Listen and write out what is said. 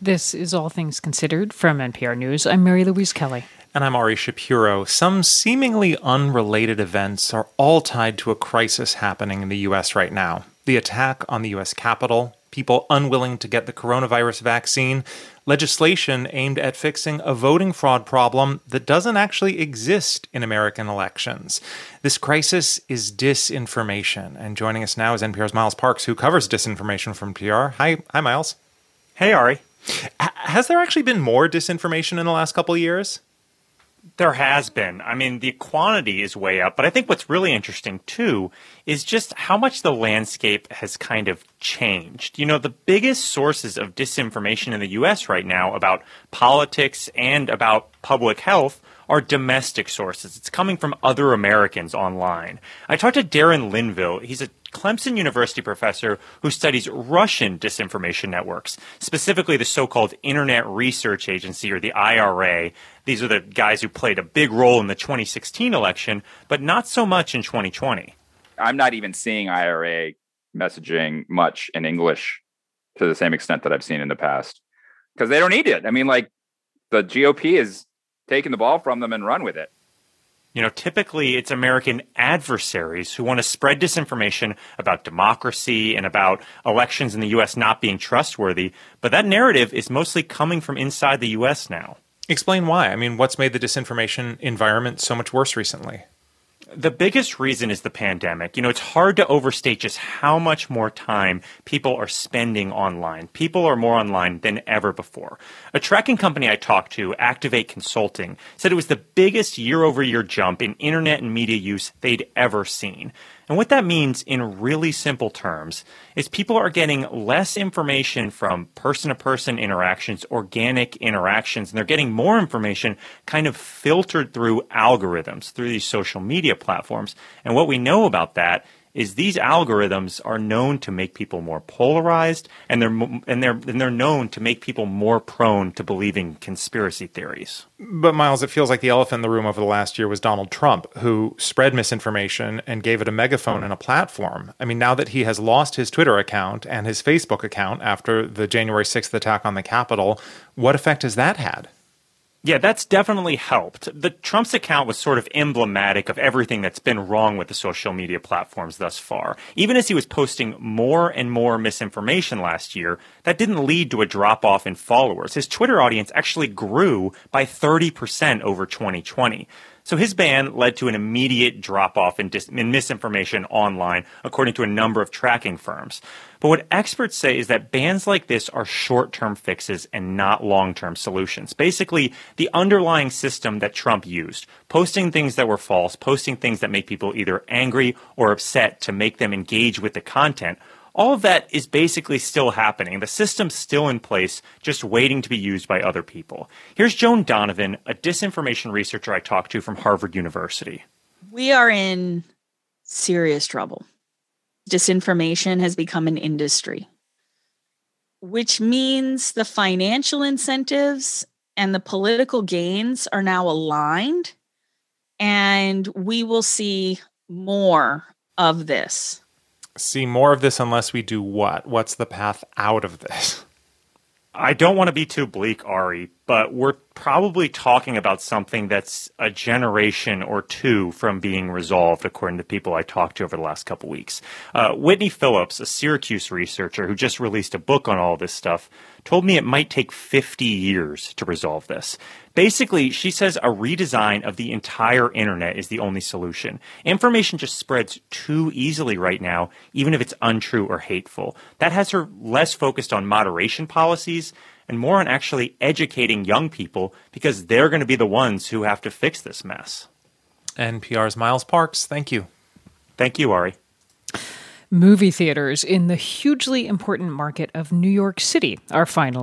This is All Things Considered from NPR News. I'm Mary Louise Kelly. And I'm Ari Shapiro. Some seemingly unrelated events are all tied to a crisis happening in the U.S. right now. The attack on the U.S. Capitol, people unwilling to get the coronavirus vaccine, legislation aimed at fixing a voting fraud problem that doesn't actually exist in American elections. This crisis is disinformation. And joining us now is NPR's Miles Parks, who covers disinformation from NPR. Hi, Miles. Hey, Ari. Has there actually been more disinformation in the last couple of years? There has been. I mean, the quantity is way up, but I think what's really interesting, too, is just how much the landscape has kind of changed. You know, the biggest sources of disinformation in the U.S. right now about politics and about public health are domestic sources. It's coming from other Americans online. I talked to Darren Linville. He's a Clemson University professor who studies Russian disinformation networks, specifically the so-called Internet Research Agency, or the IRA. These are the guys who played a big role in the 2016 election, but not so much in 2020. I'm not even seeing IRA messaging much in English to the same extent that I've seen in the past, because they don't need it. I mean, like, the GOP is taking the ball from them and run with it. You know, typically it's American adversaries who want to spread disinformation about democracy and about elections in the U.S. not being trustworthy. But that narrative is mostly coming from inside the U.S. now. Explain why. I mean, what's made the disinformation environment so much worse recently? The biggest reason is the pandemic. You know, it's hard to overstate just how much more time people are spending online. People are more online than ever before. A tracking company I talked to, Activate Consulting, said it was the biggest year-over-year jump in internet and media use they'd ever seen. And what that means in really simple terms is people are getting less information from person-to-person interactions, organic interactions, and they're getting more information kind of filtered through algorithms, through these social media platforms. And what we know about that is these algorithms are known to make people more polarized, and they're known to make people more prone to believing conspiracy theories. But Miles, it feels like the elephant in the room over the last year was Donald Trump, who spread misinformation and gave it a megaphone and a platform. I mean, now that he has lost his Twitter account and his Facebook account after the January 6th attack on the Capitol, what effect has that had? Yeah, that's definitely helped. The Trump's account was sort of emblematic of everything that's been wrong with the social media platforms thus far. Even as he was posting more and more misinformation last year, that didn't lead to a drop-off in followers. His Twitter audience actually grew by 30% over 2020. So his ban led to an immediate drop-off in misinformation online, according to a number of tracking firms. But what experts say is that bans like this are short-term fixes and not long-term solutions. Basically, the underlying system that Trump used, posting things that were false, posting things that make people either angry or upset to make them engage with the content, all of that is basically still happening. The system's still in place, just waiting to be used by other people. Here's Joan Donovan, a disinformation researcher I talked to from Harvard University. We are in serious trouble. Disinformation has become an industry, which means the financial incentives and the political gains are now aligned, and we will see more of this. See more of this unless we do what? What's the path out of this? I don't want to be too bleak, Ari, but we're probably talking about something that's a generation or two from being resolved, according to people I talked to over the last couple weeks. Whitney Phillips, a Syracuse researcher who just released a book on all this stuff, told me it might take 50 years to resolve this. Basically, she says a redesign of the entire internet is the only solution. Information just spreads too easily right now, even if it's untrue or hateful. That has her less focused on moderation policies and more on actually educating young people, because they're going to be the ones who have to fix this mess. NPR's Miles Parks, thank you. Thank you, Ari. Movie theaters in the hugely important market of New York City are finally